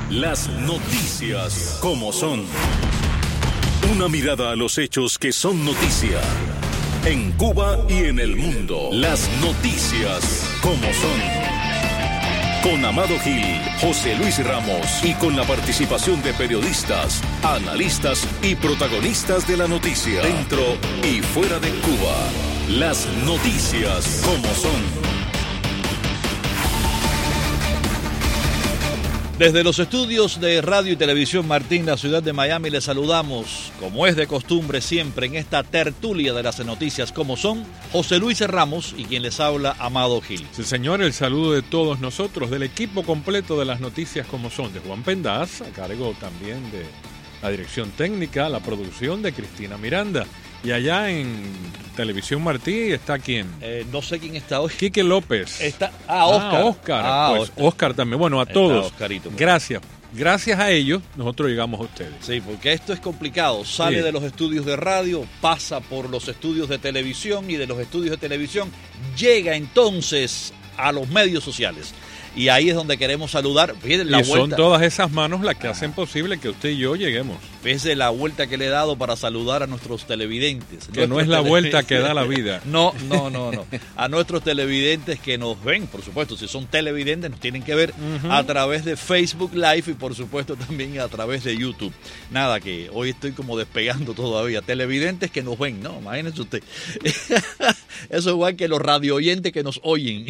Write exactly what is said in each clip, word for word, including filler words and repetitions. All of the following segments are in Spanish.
Las noticias como son. Una mirada a los hechos que son noticia. En Cuba y en el mundo. Las noticias como son. Con Amado Gil, José Luis Ramos y con la participación de periodistas, analistas y protagonistas de la noticia. Dentro y fuera de Cuba. Las noticias como son. Desde los estudios de Radio y Televisión Martín, la ciudad de Miami, les saludamos, como es de costumbre siempre, en esta tertulia de las noticias como son, José Luis Ramos y quien les habla, Amado Gil. Sí, señor, el saludo de todos nosotros, del equipo completo de las noticias como son, de Juan Pendaz, a cargo también de la dirección técnica, la producción de Cristina Miranda. Y allá en Televisión Martí está quién? Eh, no sé quién está hoy. Quique López. Está, ah, Oscar. Ah, Oscar. Ah, pues, Oscar. Oscar también. Bueno, a Está todos. Oscarito, pues. Gracias. Gracias a ellos, nosotros llegamos a ustedes. Sí, porque esto es complicado. Sale Sí. de los estudios de radio, pasa por los estudios de televisión y de los estudios de televisión llega entonces a los medios sociales. Y ahí es donde queremos saludar. Fíjense la y son vuelta. todas esas manos las que hacen posible que usted y yo lleguemos. Fíjense la vuelta que le he dado para saludar a nuestros televidentes. Que no es la vuelta que da la vida. No, no, no, no. A nuestros televidentes que nos ven, por supuesto, si son televidentes nos tienen que ver Uh-huh. a través de Facebook Live y por supuesto también a través de YouTube. Nada, que hoy estoy como despegando todavía. Televidentes que nos ven, no, imagínense usted. Eso es igual que los radio oyentes que nos oyen.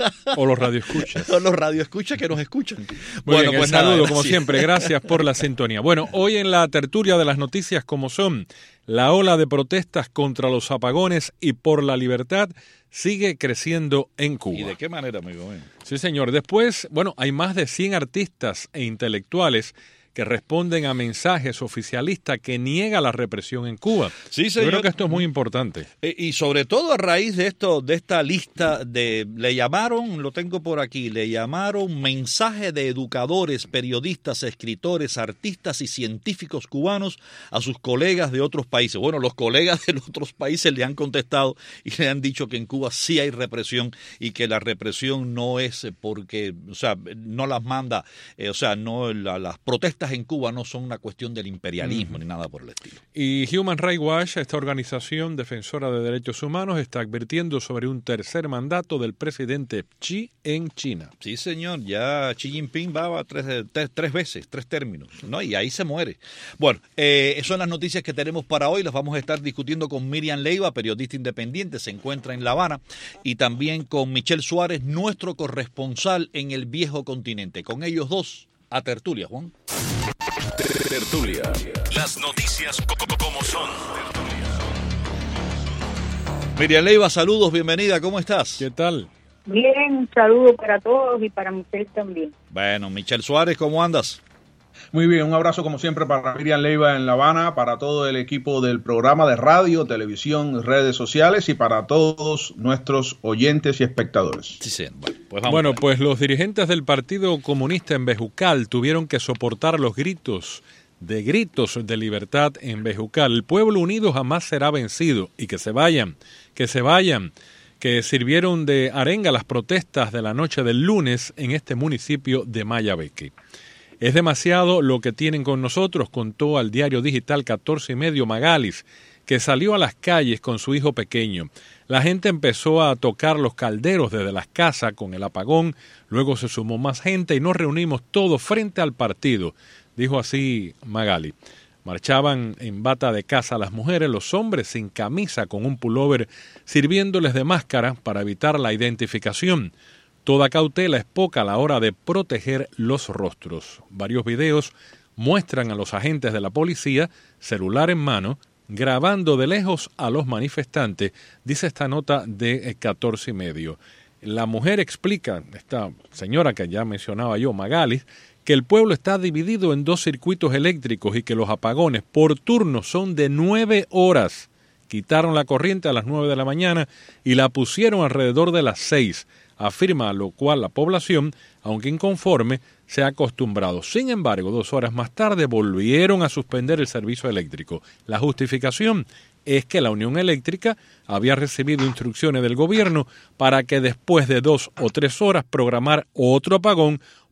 O los radioescuchas. O los radioescuchas que nos escuchan. Muy Bueno, bien, pues el saludo, nada, como gracias. siempre, gracias por la sintonía. Bueno, hoy en la tertulia de las noticias como son, la ola de protestas contra los apagones y por la libertad sigue creciendo en Cuba. ¿Y de qué manera, amigo mío? Sí, señor. Después, bueno, hay más de cien artistas e intelectuales que responden a mensajes oficialistas que niega la represión en Cuba. Sí, Yo señor. creo que esto es muy importante. Eh, Y sobre todo a raíz de esto, de esta lista de, le llamaron, lo tengo por aquí, le llamaron mensaje de educadores, periodistas, escritores, artistas y científicos cubanos a sus colegas de otros países. Bueno, los colegas de los otros países le han contestado y le han dicho que en Cuba sí hay represión y que la represión no es porque, o sea, no las manda, eh, o sea, no la- las protestas en Cuba no son una cuestión del imperialismo ni nada por el estilo. Y Human Rights Watch, esta organización defensora de derechos humanos, está advirtiendo sobre un tercer mandato del presidente Xi en China. Sí, señor, ya Xi Jinping va a tres, tres, tres veces, tres términos, ¿no? Y ahí se muere. Bueno, eh, son las noticias que tenemos para hoy, las vamos a estar discutiendo con Miriam Leiva, periodista independiente, se encuentra en La Habana, y también con Michelle Suárez, nuestro corresponsal en el viejo continente. Con ellos dos, a tertulia, Juan. Tertulia. Las noticias co- co- como son. Miriam Leiva, saludos, bienvenida, ¿cómo estás? ¿Qué tal? Bien, un saludo para todos y para Michelle también. Bueno, Michelle Suárez, ¿cómo andas? Muy bien, un abrazo como siempre para Miriam Leiva en La Habana, para todo el equipo del programa de radio, televisión, redes sociales y para todos nuestros oyentes y espectadores. Sí, sí, bueno, pues vamos. Bueno, pues los dirigentes del Partido Comunista en Bejucal tuvieron que soportar los gritos de gritos de libertad en Bejucal. El pueblo unido jamás será vencido y que se vayan, que se vayan, que sirvieron de arenga las protestas de la noche del lunes en este municipio de Mayabeque. Es demasiado lo que tienen con nosotros, contó al diario digital catorce y medio Magalis, que salió a las calles con su hijo pequeño. La gente empezó a tocar los calderos desde las casas con el apagón, luego se sumó más gente y nos reunimos todos frente al partido, dijo así Magali. Marchaban en bata de casa las mujeres, los hombres sin camisa con un pullover sirviéndoles de máscara para evitar la identificación. Toda cautela es poca a la hora de proteger los rostros. Varios videos muestran a los agentes de la policía, celular en mano, grabando de lejos a los manifestantes, dice esta nota de catorce y medio. La mujer explica, esta señora que ya mencionaba yo, Magalis, que el pueblo está dividido en dos circuitos eléctricos y que los apagones por turno son de nueve horas. Quitaron la corriente a las nueve de la mañana y la pusieron alrededor de las seis. Afirma a lo cual la población, aunque inconforme, se ha acostumbrado. Sin embargo, dos horas más tarde volvieron a suspender el servicio eléctrico. La justificación es que la Unión Eléctrica había recibido instrucciones del gobierno para que después de dos o tres horas programar otro apagón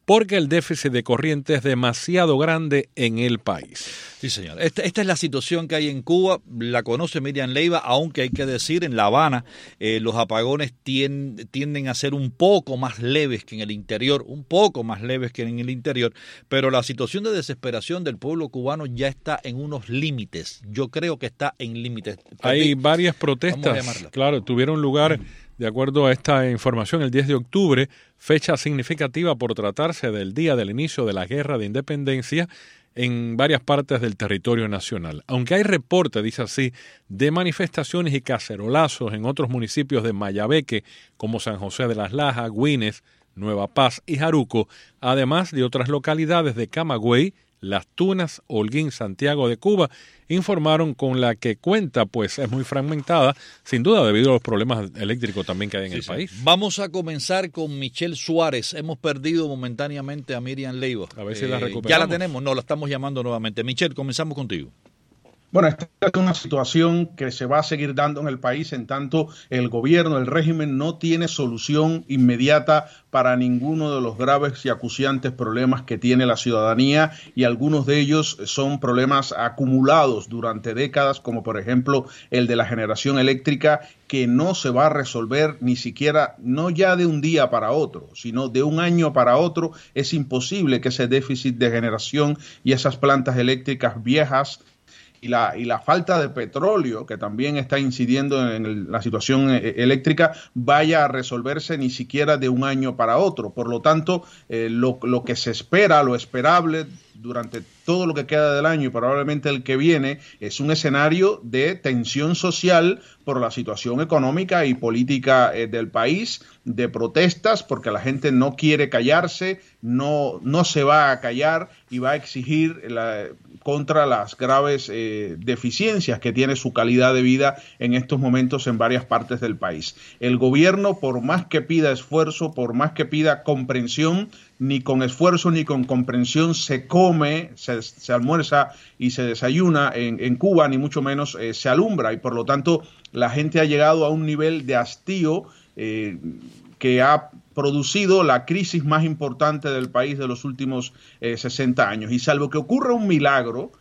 porque el déficit de corriente es demasiado grande en el país. Sí, señor. Esta, esta es la situación que hay en Cuba. La conoce Miriam Leiva, aunque hay que decir, en La Habana eh, los apagones tienden, tienden a ser un poco más leves que en el interior, un poco más leves que en el interior, pero la situación de desesperación del pueblo cubano ya está en unos límites. Yo creo que está en límites. Hay varias protestas, claro, tuvieron lugar, de acuerdo a esta información, el diez de octubre, fecha significativa por tratarse del día del inicio de la Guerra de Independencia en varias partes del territorio nacional. Aunque hay reporte, dice así, de manifestaciones y cacerolazos en otros municipios de Mayabeque, como San José de las Lajas, Güines, Nueva Paz y Jaruco, además de otras localidades de Camagüey, Las Tunas, Holguín, Santiago de Cuba, informaron con la que cuenta, pues es muy fragmentada, sin duda debido a los problemas eléctricos también que hay en sí, el sí. país. Vamos a comenzar con Michelle Suárez. Hemos perdido momentáneamente a Miriam Leiva. A ver si eh, la recuperamos. Ya la tenemos, no, la estamos llamando nuevamente. Michelle, comenzamos contigo. Bueno, esta es una situación que se va a seguir dando en el país en tanto el gobierno, el régimen no tiene solución inmediata para ninguno de los graves y acuciantes problemas que tiene la ciudadanía, y algunos de ellos son problemas acumulados durante décadas, como por ejemplo el de la generación eléctrica, que no se va a resolver ni siquiera, no ya de un día para otro, sino de un año para otro. Es imposible que ese déficit de generación y esas plantas eléctricas viejas Y la, y la falta de petróleo, que también está incidiendo en el, la situación eh, eléctrica, vaya a resolverse ni siquiera de un año para otro. Por lo tanto, eh, lo, lo que se espera, lo esperable durante todo lo que queda del año y probablemente el que viene, es un escenario de tensión social por la situación económica y política eh, del país, de protestas, porque la gente no quiere callarse, no, no se va a callar y va a exigir la, contra las graves eh, deficiencias que tiene su calidad de vida en estos momentos en varias partes del país. El gobierno, por más que pida esfuerzo, por más que pida comprensión, ni con esfuerzo ni con comprensión se come, se, se almuerza y se desayuna en, en Cuba, ni mucho menos eh, se alumbra, y por lo tanto la gente ha llegado a un nivel de hastío eh, que ha producido la crisis más importante del país de los últimos eh, sesenta años. Y salvo que ocurra un milagro,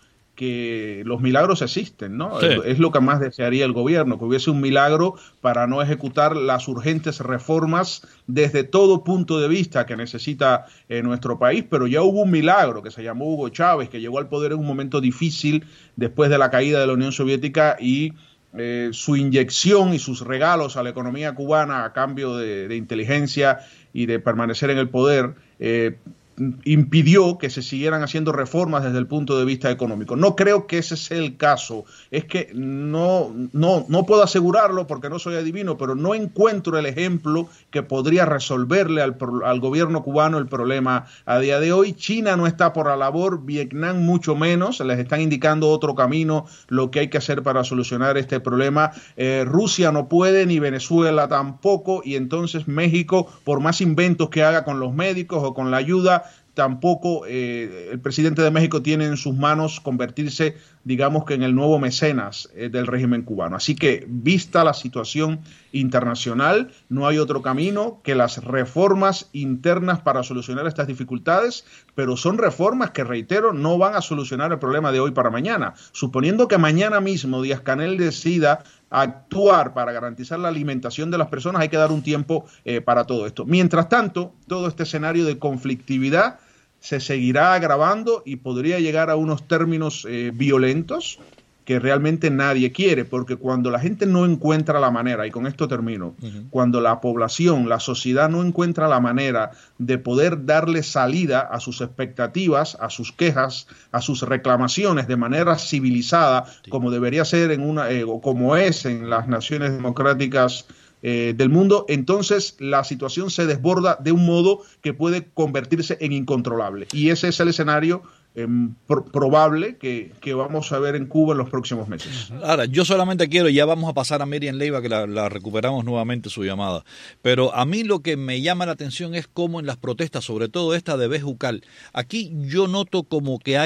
que los milagros existen, ¿no? Sí. Es lo que más desearía el gobierno, que hubiese un milagro para no ejecutar las urgentes reformas desde todo punto de vista que necesita eh, nuestro país, pero ya hubo un milagro que se llamó Hugo Chávez, que llegó al poder en un momento difícil después de la caída de la Unión Soviética, y eh, su inyección y sus regalos a la economía cubana a cambio de, de inteligencia y de permanecer en el poder, eh, impidió que se siguieran haciendo reformas desde el punto de vista económico. No creo que ese sea el caso. Es que no, no, no puedo asegurarlo porque no soy adivino, pero no encuentro el ejemplo que podría resolverle al, al gobierno cubano el problema a día de hoy. China no está por la labor, Vietnam mucho menos, les están indicando otro camino, lo que hay que hacer para solucionar este problema. Eh, Rusia no puede, ni Venezuela tampoco, y entonces México, por más inventos que haga con los médicos o con la ayuda, tampoco eh, el presidente de México tiene en sus manos convertirse, digamos que en el nuevo mecenas eh, del régimen cubano. Así que, vista la situación internacional, no hay otro camino que las reformas internas para solucionar estas dificultades, pero son reformas que, reitero, no van a solucionar el problema de hoy para mañana. Suponiendo que mañana mismo Díaz-Canel decida actuar para garantizar la alimentación de las personas, hay que dar un tiempo eh, para todo esto. Mientras tanto, todo este escenario de conflictividad se seguirá agravando y podría llegar a unos términos eh, violentos que realmente nadie quiere, porque cuando la gente no encuentra la manera, y con esto termino, uh-huh. cuando la población, la sociedad no encuentra la manera de poder darle salida a sus expectativas, a sus quejas, a sus reclamaciones de manera civilizada, sí. como debería ser en una, eh, o como es en las naciones democráticas Eh, del mundo, entonces la situación se desborda de un modo que puede convertirse en incontrolable. Y ese es el escenario eh, pro- probable que, que vamos a ver en Cuba en los próximos meses. Ahora, yo solamente quiero, ya vamos a pasar a Miriam Leiva, que la, la recuperamos nuevamente su llamada, pero a mí lo que me llama la atención es cómo en las protestas, sobre todo esta de Bejucal, aquí yo noto como que hay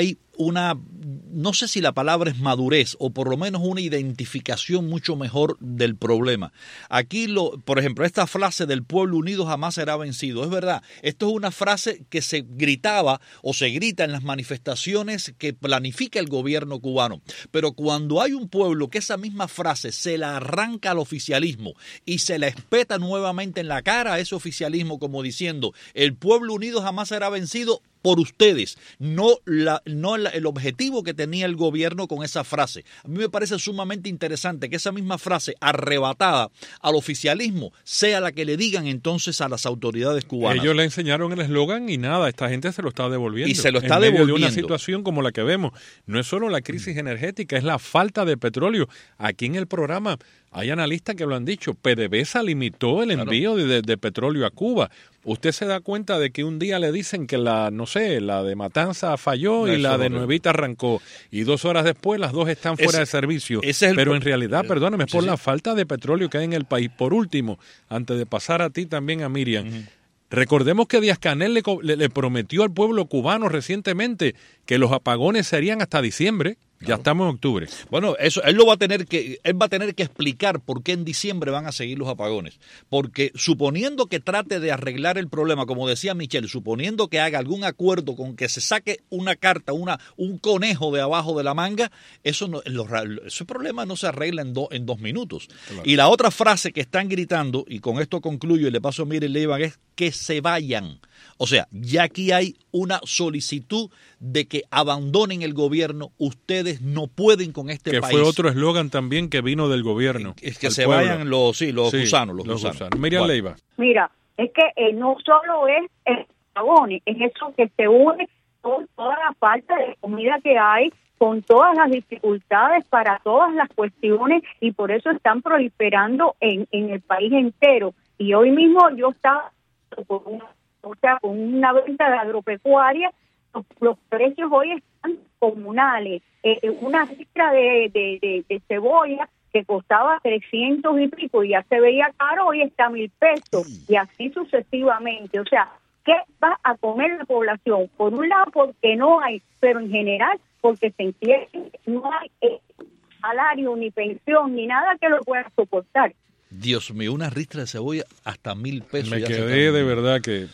una, no sé si la palabra es madurez, o por lo menos una identificación mucho mejor del problema. Aquí, lo, por ejemplo, esta frase del pueblo unido jamás será vencido, es verdad, esto es una frase que se gritaba o se grita en las manifestaciones que planifica el gobierno cubano, pero cuando hay un pueblo que esa misma frase se la arranca al oficialismo y se la espeta nuevamente en la cara a ese oficialismo como diciendo, el pueblo unido jamás será vencido por ustedes, no, la, no la, el objetivo que tenía el gobierno con esa frase. A mí me parece sumamente interesante que esa misma frase arrebatada al oficialismo sea la que le digan entonces a las autoridades cubanas. Ellos le enseñaron el eslogan y nada, esta gente se lo está devolviendo. Y se lo está en medio devolviendo. de una situación como la que vemos. No es solo la crisis energética, es la falta de petróleo. Aquí en el programa hay analistas que lo han dicho, PDVSA limitó el envío claro. de, de, de petróleo a Cuba. Usted se da cuenta de que un día le dicen que la, no sé, la de Matanza falló Eso y la de Nuevita arrancó. Y dos horas después las dos están fuera ese, de servicio. Ese es el Pero en realidad, perdóname, es por sí, la sí. falta de petróleo que hay en el país. Por último, antes de pasar a ti también, a Miriam, uh-huh. recordemos que Díaz-Canel le, le, le prometió al pueblo cubano recientemente que los apagones serían hasta diciembre. Ya estamos en octubre. Bueno, eso él lo va a tener que él va a tener que explicar por qué en diciembre van a seguir los apagones, porque suponiendo que trate de arreglar el problema, como decía Michelle, suponiendo que haga algún acuerdo con que se saque una carta, una un conejo de abajo de la manga, eso no los, ese problema no se arregla en, do, en dos minutos. Claro. Y la otra frase que están gritando, y con esto concluyo y le paso a Miriam Leiva, es que se vayan. O sea, ya aquí hay una solicitud de que abandonen el gobierno. Ustedes no pueden con este que país. Que fue otro eslogan también que vino del gobierno. Es que se pueblo. vayan los, sí, los sí, gusanos. Los, los gusanos. gusanos. Miriam bueno. Leiva. Mira, es que eh, no solo es el apagones, es eso que se une con toda la falta de comida que hay, con todas las dificultades para todas las cuestiones, y por eso están proliferando en, en el país entero. Y hoy mismo yo estaba por una O sea, con una venta de agropecuaria, los, los precios hoy están comunales. Eh, una ristra de, de, de, de cebolla que costaba trescientos y pico y ya se veía caro, hoy está a mil pesos, y así sucesivamente. O sea, ¿qué va a comer la población? Por un lado, porque no hay, pero en general, porque se entiende, no hay eh, salario, ni pensión, ni nada que lo pueda soportar. Dios mío, una ristra de cebolla hasta mil pesos. Me quedé de verdad que...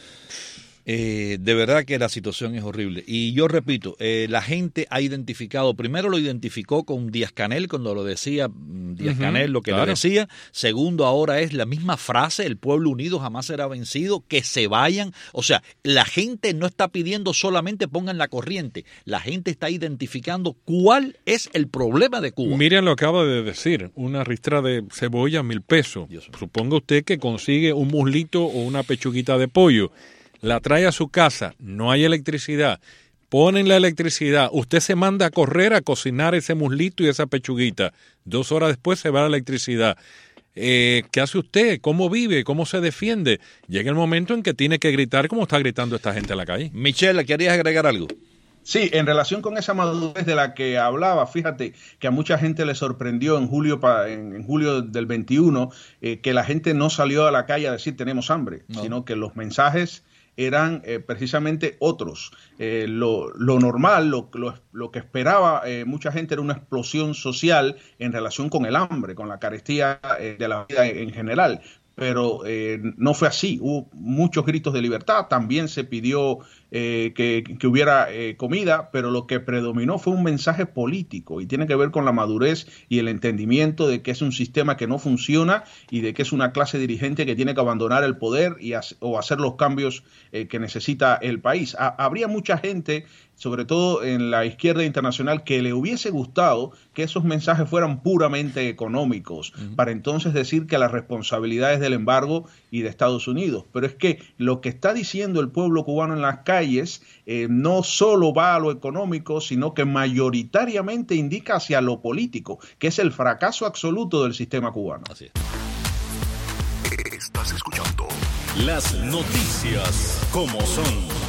Eh, de verdad que la situación es horrible. Y yo repito, eh, la gente ha identificado, primero lo identificó con Díaz-Canel, cuando lo decía Díaz-Canel, uh-huh, lo que claro. le decía. Segundo, ahora es la misma frase, el pueblo unido jamás será vencido, que se vayan. O sea, la gente no está pidiendo solamente pongan la corriente, la gente está identificando cuál es el problema de Cuba. Miriam lo acaba de decir, una ristra de cebolla, mil pesos. Suponga usted que consigue un muslito o una pechuguita de pollo, la trae a su casa, no hay electricidad, ponen la electricidad, usted se manda a correr a cocinar ese muslito y esa pechuguita, dos horas después se va la electricidad. Eh, ¿Qué hace usted? ¿Cómo vive? ¿Cómo se defiende? Llega el momento en que tiene que gritar como está gritando esta gente en la calle. Michelle, ¿querías agregar algo? Sí, en relación con esa madurez de la que hablaba, fíjate que a mucha gente le sorprendió en julio en, en julio del veintiuno eh, que la gente no salió a la calle a decir tenemos hambre, no. sino que los mensajes eran eh, precisamente otros. Eh, lo, lo normal, lo, lo, lo que esperaba eh, mucha gente era una explosión social en relación con el hambre, con la carestía eh, de la vida en, en general. Pero eh, no fue así, hubo muchos gritos de libertad, también se pidió eh, que, que hubiera eh, comida, pero lo que predominó fue un mensaje político y tiene que ver con la madurez y el entendimiento de que es un sistema que no funciona y de que es una clase dirigente que tiene que abandonar el poder y hace, o hacer los cambios eh, que necesita el país. Ha, habría mucha gente, sobre todo en la izquierda internacional, que le hubiese gustado que esos mensajes fueran puramente económicos, uh-huh. para entonces decir que la responsabilidad es del embargo y de Estados Unidos. Pero es que lo que está diciendo el pueblo cubano en las calles eh, no solo va a lo económico, sino que mayoritariamente indica hacia lo político, que es el fracaso absoluto del sistema cubano. Así es. Estás escuchando las noticias como son.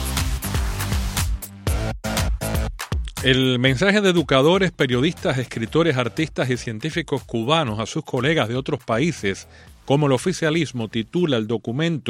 El mensaje de educadores, periodistas, escritores, artistas y científicos cubanos a sus colegas de otros países, como el oficialismo titula el documento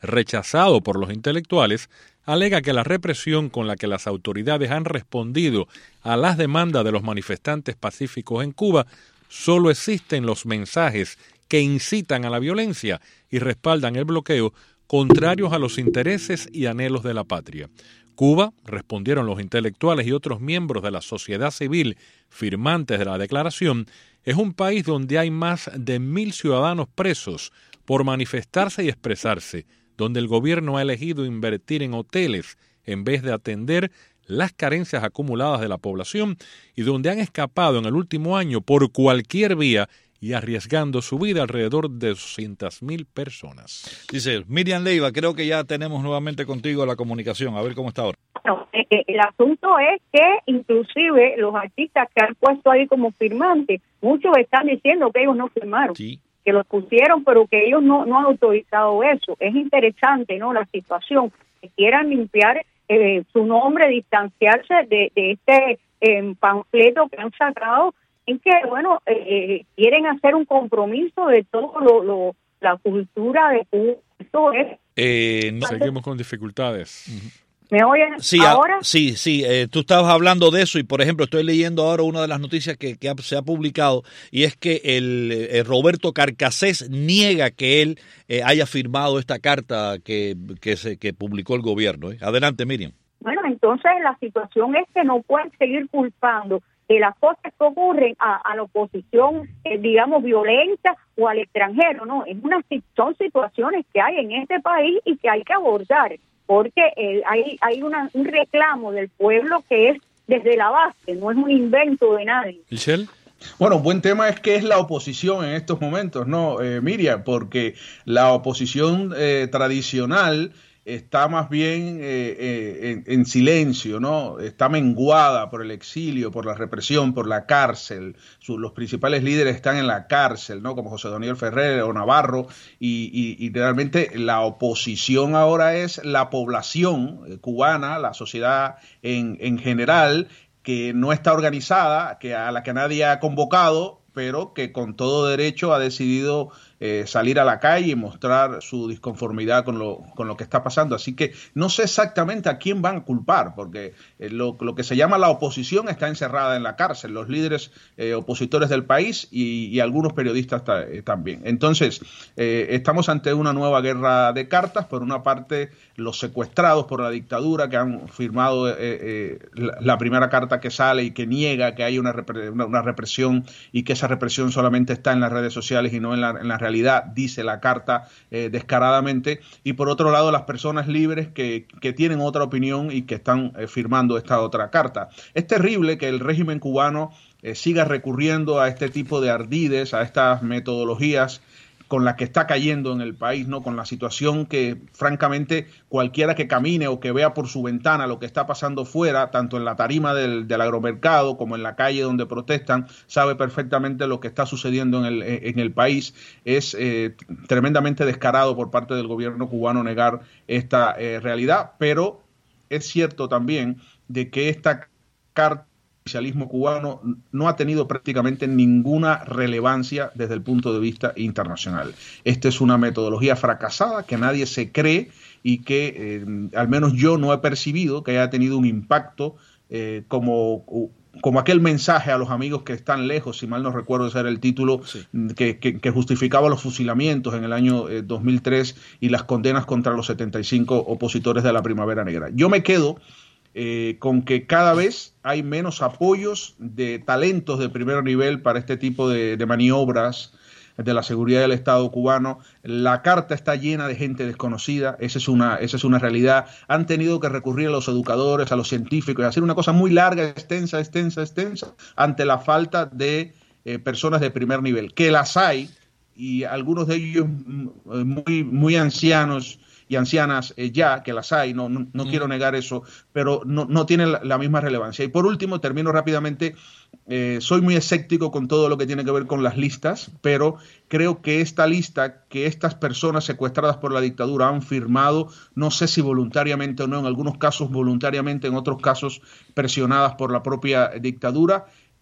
rechazado por los intelectuales, alega que la represión con la que las autoridades han respondido a las demandas de los manifestantes pacíficos en Cuba solo existen los mensajes que incitan a la violencia y respaldan el bloqueo, contrarios a los intereses y anhelos de la patria. Cuba, respondieron los intelectuales y otros miembros de la sociedad civil firmantes de la declaración, es un país donde hay más de mil ciudadanos presos por manifestarse y expresarse, donde el gobierno ha elegido invertir en hoteles en vez de atender las carencias acumuladas de la población y donde han escapado en el último año por cualquier vía y arriesgando su vida alrededor de doscientas mil personas. Dice Miriam Leiva, creo que ya tenemos nuevamente contigo la comunicación, a ver cómo está ahora. Bueno, eh, el asunto es que inclusive los artistas que han puesto ahí como firmantes, muchos están diciendo que ellos no firmaron, sí, que los pusieron, pero que ellos no, no han autorizado eso. Es interesante, ¿no?, la situación, que quieran limpiar eh, su nombre, distanciarse de, de este eh, panfleto que han sacado, en que, bueno, eh, quieren hacer un compromiso de todo lo, lo la cultura de Cuba. Esto es... Eh, no. Seguimos con dificultades. Uh-huh. ¿Me oyen sí, ahora? A, sí, sí. Eh, tú estabas hablando de eso y, por ejemplo, estoy leyendo ahora una de las noticias que, que ha, se ha publicado y es que el, el Roberto Carcassés niega que él eh, haya firmado esta carta que, que, se, que publicó el gobierno. ¿eh? Adelante, Miriam. Bueno, entonces la situación es que no pueden seguir culpando de las cosas que ocurren a, a la oposición, eh, digamos, violenta o al extranjero, ¿no? Es una, son situaciones que hay en este país y que hay que abordar, porque eh, hay hay una, un reclamo del pueblo que es desde la base, no es un invento de nadie. Michelle. Bueno, buen tema es que es la oposición en estos momentos, ¿no, eh, Miriam? Porque la oposición eh, tradicional está más bien eh, eh, en, en silencio, ¿no? Está menguada por el exilio, por la represión, por la cárcel. Su, los principales líderes están en la cárcel, ¿no? Como José Daniel Ferrer o Navarro, y, y, y realmente la oposición ahora es la población eh, cubana, la sociedad en, en general, que no está organizada, que a la que nadie ha convocado, pero que con todo derecho ha decidido eh, salir a la calle y mostrar su disconformidad con lo, con lo que está pasando. Así que no sé exactamente a quién van a culpar, porque eh, lo, lo que se llama la oposición está encerrada en la cárcel, los líderes eh, opositores del país y, y algunos periodistas ta, eh, también. Entonces, eh, estamos ante una nueva guerra de cartas. Por una parte, los secuestrados por la dictadura que han firmado eh, eh, la, la primera carta que sale y que niega que hay una, repre, una, una represión y que esa represión solamente está en las redes sociales y no en la, en la realidad, dice la carta eh, descaradamente. Y por otro lado, las personas libres que, que tienen otra opinión y que están eh, firmando esta otra carta. Es terrible que el régimen cubano eh, siga recurriendo a este tipo de ardides, a estas metodologías con la que está cayendo en el país, ¿no? Con la situación que, francamente, cualquiera que camine o que vea por su ventana lo que está pasando fuera, tanto en la tarima del, del agromercado como en la calle donde protestan, sabe perfectamente lo que está sucediendo en el, en el país. Es eh, tremendamente descarado por parte del gobierno cubano negar esta eh, realidad, pero es cierto también de que esta carta el socialismo cubano no ha tenido prácticamente ninguna relevancia desde el punto de vista internacional. Esta es una metodología fracasada que nadie se cree y que eh, al menos yo no he percibido que haya tenido un impacto eh, como, como aquel mensaje a los amigos que están lejos, si mal no recuerdo ese era el título, sí. que, que, que justificaba los fusilamientos en el año eh, dos mil tres y las condenas contra los setenta y cinco opositores de la Primavera Negra. Yo me quedo Eh, con que cada vez hay menos apoyos de talentos de primer nivel para este tipo de, de maniobras de la seguridad del Estado cubano. La carta está llena de gente desconocida, esa es una, esa es una realidad. Han tenido que recurrir a los educadores, a los científicos, y hacer una cosa muy larga, extensa, extensa, extensa, ante la falta de eh, personas de primer nivel, que las hay, y algunos de ellos muy, muy ancianos y ancianas eh, ya, que las hay, no, no, no mm. quiero negar eso, pero no, no tienen la, la misma relevancia. Y por último, termino rápidamente, eh, soy muy escéptico con todo lo que tiene que ver con las listas, pero creo que esta lista, que estas personas secuestradas por la dictadura han firmado, no sé si voluntariamente o no, en algunos casos voluntariamente, en otros casos presionadas por la propia dictadura,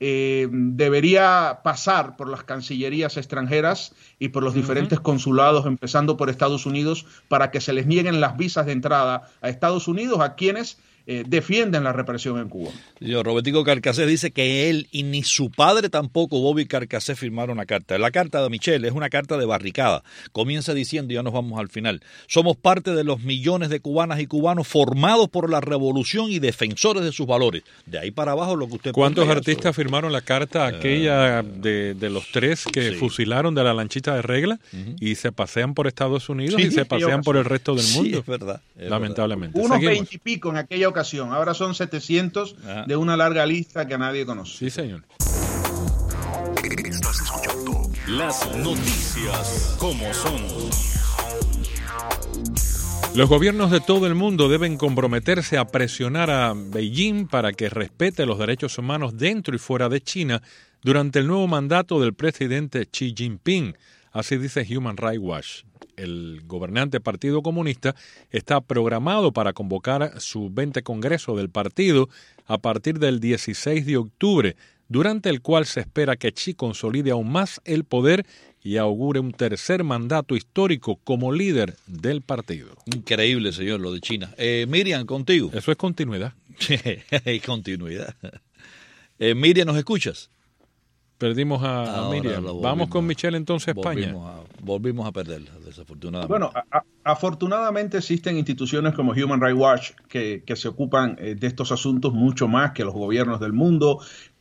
eh, debería pasar por las cancillerías extranjeras y por los diferentes uh-huh. consulados, empezando por Estados Unidos, para que se les nieguen las visas de entrada a Estados Unidos a quienes Eh, defienden la represión en Cuba. Yo, Robertico Carcassés dice que él y ni su padre tampoco, Bobby Carcassés, firmaron una carta. La carta de Michelle es una carta de barricada. Comienza diciendo, ya nos vamos al final, somos parte de los millones de cubanas y cubanos formados por la revolución y defensores de sus valores. De ahí para abajo lo que usted... ¿Cuántos artistas sobre... firmaron la carta aquella uh, de, de los tres que sí. fusilaron de la lanchita de regla uh-huh. y se pasean por Estados Unidos sí, y se pasean por el resto del mundo? Sí, es verdad. Es lamentablemente. Unos veintipico en aquella ocasión, ahora son setecientos Ajá. de una larga lista que nadie conoce. Sí, señor. Estás escuchando las noticias como son. Los gobiernos de todo el mundo deben comprometerse a presionar a Beijing para que respete los derechos humanos dentro y fuera de China durante el nuevo mandato del presidente Xi Jinping. Así dice Human Rights Watch. El gobernante Partido Comunista está programado para convocar su veinte Congreso del partido a partir del dieciséis de octubre, durante el cual se espera que Xi consolide aún más el poder y augure un tercer mandato histórico como líder del partido. Increíble, señor, lo de China. Eh, Miriam, contigo. Eso es continuidad. Hay continuidad. Eh, Miriam, ¿nos escuchas? Perdimos a, a Miriam. Vamos con Michelle entonces a España. Volvimos a, volvimos a perderla, desafortunadamente. Bueno, a, a, afortunadamente existen instituciones como Human Rights Watch que, que se ocupan eh, de estos asuntos mucho más que los gobiernos del mundo,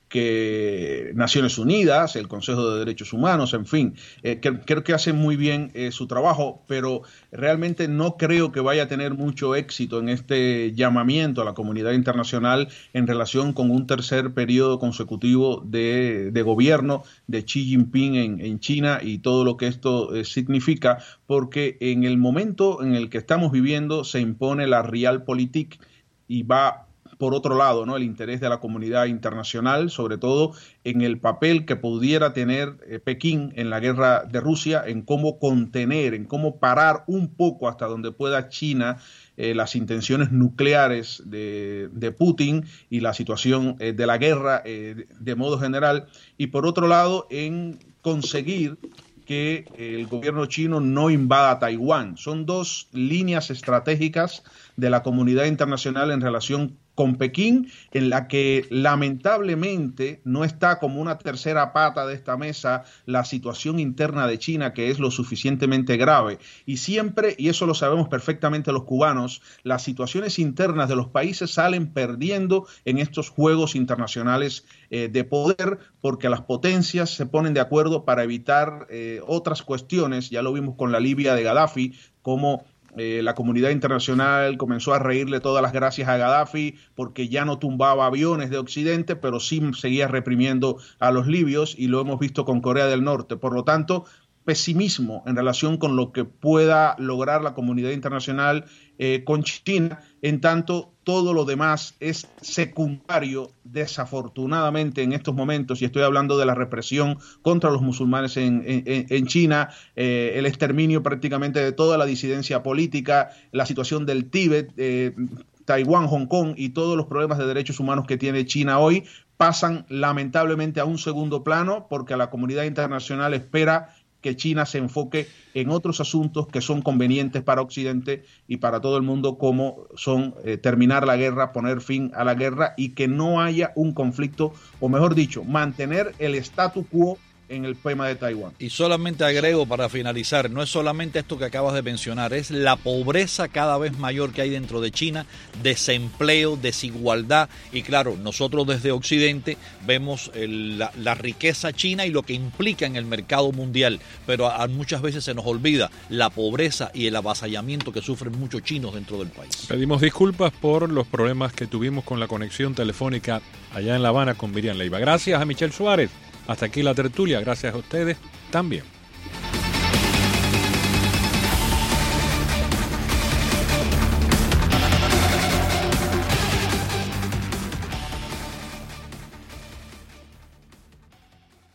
que Naciones Unidas, el Consejo de Derechos Humanos, en fin, eh, que, creo que hacen muy bien eh, su trabajo, pero realmente no creo que vaya a tener mucho éxito en este llamamiento a la comunidad internacional en relación con un tercer periodo consecutivo de, de gobierno de Xi Jinping en, en China y todo lo que esto eh, significa, porque en el momento en el que estamos viviendo se impone la Realpolitik y va por otro lado, ¿no?, el interés de la comunidad internacional, sobre todo en el papel que pudiera tener eh, Pekín en la guerra de Rusia, en cómo contener, en cómo parar un poco hasta donde pueda China eh, las intenciones nucleares de, de Putin y la situación eh, de la guerra eh, de modo general. Y por otro lado, en conseguir que el gobierno chino no invada Taiwán. Son dos líneas estratégicas de la comunidad internacional en relación con Pekín, en la que lamentablemente no está como una tercera pata de esta mesa la situación interna de China, que es lo suficientemente grave. Y siempre, y eso lo sabemos perfectamente los cubanos, las situaciones internas de los países salen perdiendo en estos juegos internacionales eh, de poder, porque las potencias se ponen de acuerdo para evitar eh, otras cuestiones. Ya lo vimos con la Libia de Gaddafi, como Eh, la comunidad internacional comenzó a reírle todas las gracias a Gaddafi porque ya no tumbaba aviones de Occidente, pero sí seguía reprimiendo a los libios, y lo hemos visto con Corea del Norte. Por lo tanto, pesimismo en relación con lo que pueda lograr la comunidad internacional eh, con China, en tanto todo lo demás es secundario, desafortunadamente en estos momentos, y estoy hablando de la represión contra los musulmanes en, en, en China, eh, el exterminio prácticamente de toda la disidencia política, la situación del Tíbet, eh, Taiwán, Hong Kong y todos los problemas de derechos humanos que tiene China hoy pasan lamentablemente a un segundo plano, porque la comunidad internacional espera que China se enfoque en otros asuntos que son convenientes para Occidente y para todo el mundo, como son eh, terminar la guerra, poner fin a la guerra y que no haya un conflicto, o mejor dicho, mantener el statu quo en el tema de Taiwán. Y solamente agrego para finalizar, no es solamente esto que acabas de mencionar, es la pobreza cada vez mayor que hay dentro de China, desempleo, desigualdad, y claro, nosotros desde Occidente vemos el, la, la riqueza china y lo que implica en el mercado mundial, pero a, a muchas veces se nos olvida la pobreza y el avasallamiento que sufren muchos chinos dentro del país. Pedimos disculpas por los problemas que tuvimos con la conexión telefónica allá en La Habana con Miriam Leiva. Gracias a Michelle Suárez. Hasta aquí la tertulia, gracias a ustedes también.